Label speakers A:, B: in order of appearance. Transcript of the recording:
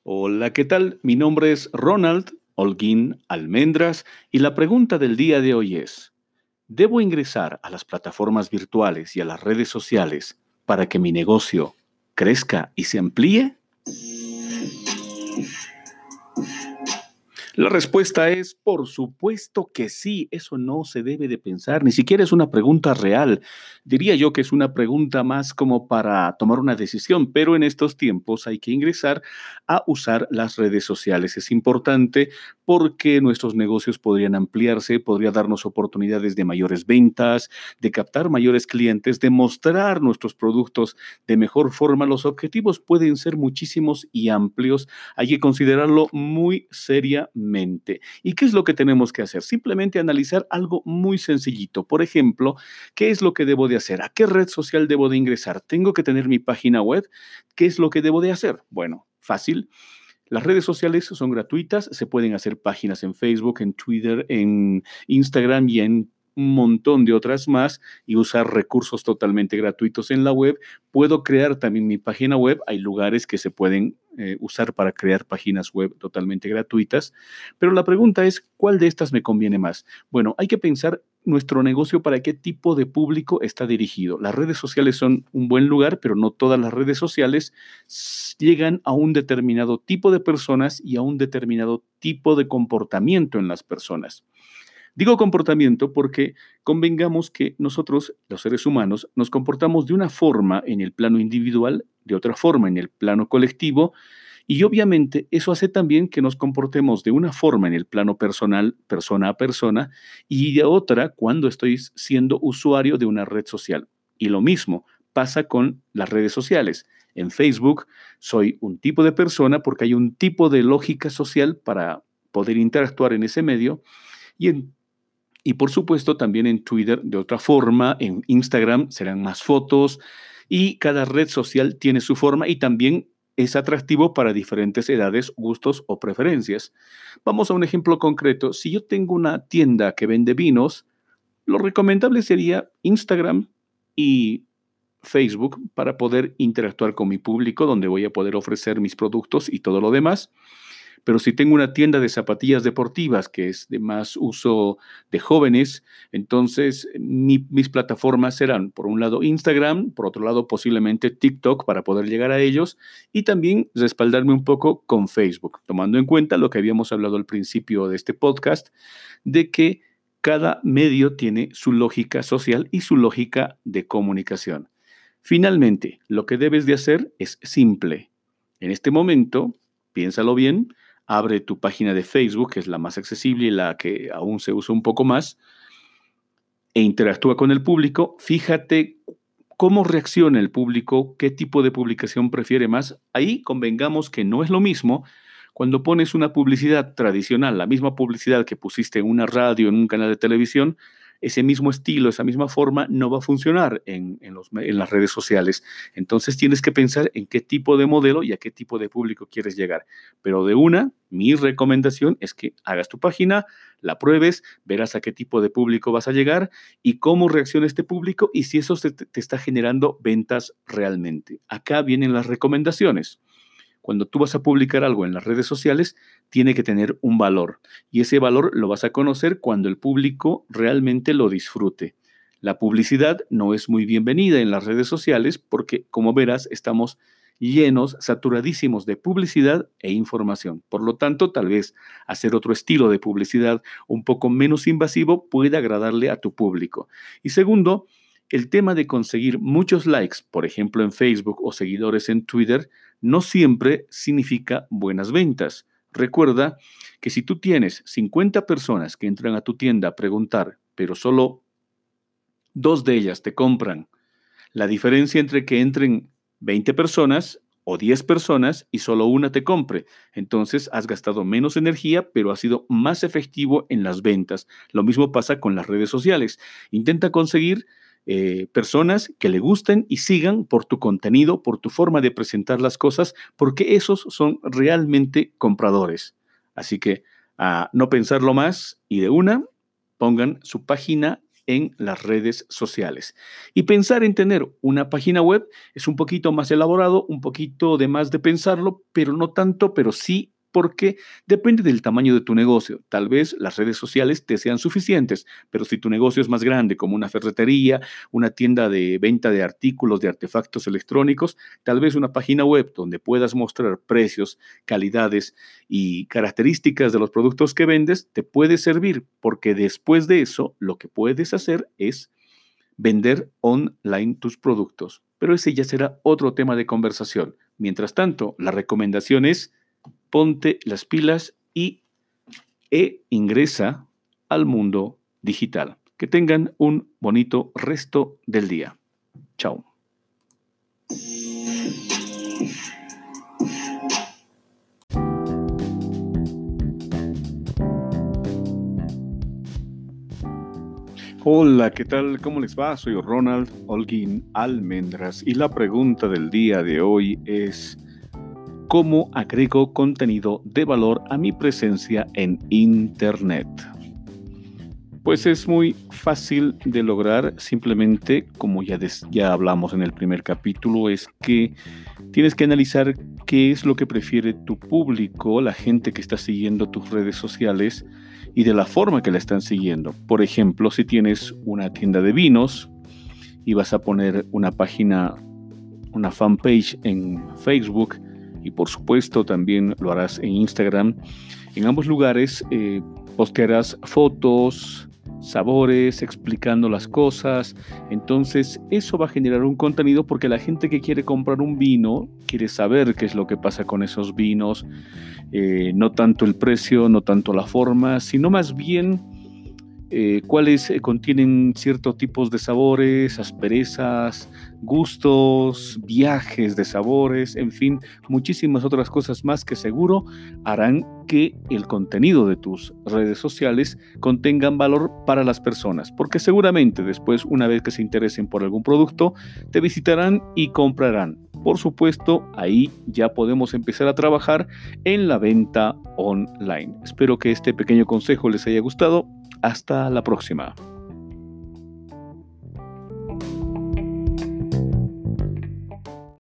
A: Hola, ¿qué tal? Mi nombre es Ronald Holguín Almendras y la pregunta del día de hoy es, ¿debo ingresar a las plataformas virtuales y a las redes sociales para que mi negocio crezca y se amplíe? La respuesta es, por supuesto que sí, eso no se debe de pensar, ni siquiera es una pregunta real. Diría yo que es una pregunta más como para tomar una decisión, pero en estos tiempos hay que ingresar a usar las redes sociales. Es importante porque nuestros negocios podrían ampliarse, podría darnos oportunidades de mayores ventas, de captar mayores clientes, de mostrar nuestros productos de mejor forma. Los objetivos pueden ser muchísimos y amplios. Hay que considerarlo muy seriamente. ¿Y qué es lo que tenemos que hacer? Simplemente analizar algo muy sencillito. Por ejemplo, ¿qué es lo que debo de hacer? ¿A qué red social debo de ingresar? ¿Tengo que tener mi página web? ¿Qué es lo que debo de hacer? Bueno, fácil. Las redes sociales son gratuitas, se pueden hacer páginas en Facebook, en Twitter, en Instagram y en un montón de otras más y usar recursos totalmente gratuitos en la web. Puedo crear también mi página web. Hay lugares que se pueden usar para crear páginas web totalmente gratuitas. Pero la pregunta es, ¿cuál de estas me conviene más? Bueno, hay que pensar nuestro negocio para qué tipo de público está dirigido. Las redes sociales son un buen lugar, pero no todas las redes sociales llegan a un determinado tipo de personas y a un determinado tipo de comportamiento en las personas. Digo comportamiento porque convengamos que nosotros, los seres humanos, nos comportamos de una forma en el plano individual, de otra forma en el plano colectivo, y obviamente eso hace también que nos comportemos de una forma en el plano personal, persona a persona, y de otra cuando estoy siendo usuario de una red social. Y lo mismo pasa con las redes sociales. En Facebook soy un tipo de persona porque hay un tipo de lógica social para poder interactuar en ese medio y y por supuesto también en Twitter de otra forma, en Instagram serán más fotos y cada red social tiene su forma y también es atractivo para diferentes edades, gustos o preferencias. Vamos a un ejemplo concreto. Si yo tengo una tienda que vende vinos, lo recomendable sería Instagram y Facebook para poder interactuar con mi público, donde voy a poder ofrecer mis productos y todo lo demás. Pero si tengo una tienda de zapatillas deportivas que es de más uso de jóvenes, entonces mis plataformas serán, por un lado, Instagram, por otro lado, posiblemente TikTok para poder llegar a ellos y también respaldarme un poco con Facebook, tomando en cuenta lo que habíamos hablado al principio de este podcast, de que cada medio tiene su lógica social y su lógica de comunicación. Finalmente, lo que debes de hacer es simple. En este momento, piénsalo bien, abre tu página de Facebook, que es la más accesible y la que aún se usa un poco más, e interactúa con el público. Fíjate cómo reacciona el público, qué tipo de publicación prefiere más. Ahí convengamos que no es lo mismo cuando pones una publicidad tradicional, la misma publicidad que pusiste en una radio, en un canal de televisión, ese mismo estilo, esa misma forma no va a funcionar en las redes sociales. Entonces tienes que pensar en qué tipo de modelo y a qué tipo de público quieres llegar. Pero de una, mi recomendación es que hagas tu página, la pruebes, verás a qué tipo de público vas a llegar y cómo reacciona este público y si eso te está generando ventas realmente. Acá vienen las recomendaciones. Cuando tú vas a publicar algo en las redes sociales, tiene que tener un valor y ese valor lo vas a conocer cuando el público realmente lo disfrute. La publicidad no es muy bienvenida en las redes sociales porque, como verás, estamos llenos, saturadísimos de publicidad e información. Por lo tanto, tal vez hacer otro estilo de publicidad un poco menos invasivo puede agradarle a tu público. Y segundo, el tema de conseguir muchos likes, por ejemplo en Facebook o seguidores en Twitter, no siempre significa buenas ventas. Recuerda que si tú tienes 50 personas que entran a tu tienda a preguntar, pero solo dos de ellas te compran, la diferencia entre que entren 20 personas o 10 personas y solo una te compre, entonces has gastado menos energía, pero has sido más efectivo en las ventas. Lo mismo pasa con las redes sociales. Intenta conseguir personas que le gusten y sigan por tu contenido, por tu forma de presentar las cosas, porque esos son realmente compradores. Así que no pensarlo más y de una, pongan su página en las redes sociales. Y pensar en tener una página web es un poquito más elaborado, un poquito de más de pensarlo, pero no tanto, pero sí porque depende del tamaño de tu negocio. Tal vez las redes sociales te sean suficientes, pero si tu negocio es más grande, como una ferretería, una tienda de venta de artículos, de artefactos electrónicos, tal vez una página web donde puedas mostrar precios, calidades y características de los productos que vendes te puede servir, porque después de eso lo que puedes hacer es vender online tus productos. Pero ese ya será otro tema de conversación. Mientras tanto, la recomendación es ponte las pilas e ingresa al mundo digital. Que tengan un bonito resto del día. Chao. Hola, ¿qué tal? ¿Cómo les va? Soy Ronald Holguín Almendras y la pregunta del día de hoy es: ¿cómo agrego contenido de valor a mi presencia en Internet? Pues es muy fácil de lograr, simplemente, como ya hablamos en el primer capítulo, es que tienes que analizar qué es lo que prefiere tu público, la gente que está siguiendo tus redes sociales y de la forma que la están siguiendo. Por ejemplo, si tienes una tienda de vinos y vas a poner una página, una fanpage en Facebook y por supuesto también lo harás en Instagram, en ambos lugares postearás fotos, sabores, explicando las cosas. Entonces eso va a generar un contenido porque la gente que quiere comprar un vino quiere saber qué es lo que pasa con esos vinos, no tanto el precio, no tanto la forma, sino más bien cuáles contienen ciertos tipos de sabores, asperezas, gustos, viajes de sabores, en fin, muchísimas otras cosas más que seguro harán que el contenido de tus redes sociales contengan valor para las personas, porque seguramente después, una vez que se interesen por algún producto, te visitarán y comprarán. Por supuesto, ahí ya podemos empezar a trabajar en la venta online. Espero que este pequeño consejo les haya gustado. Hasta la próxima.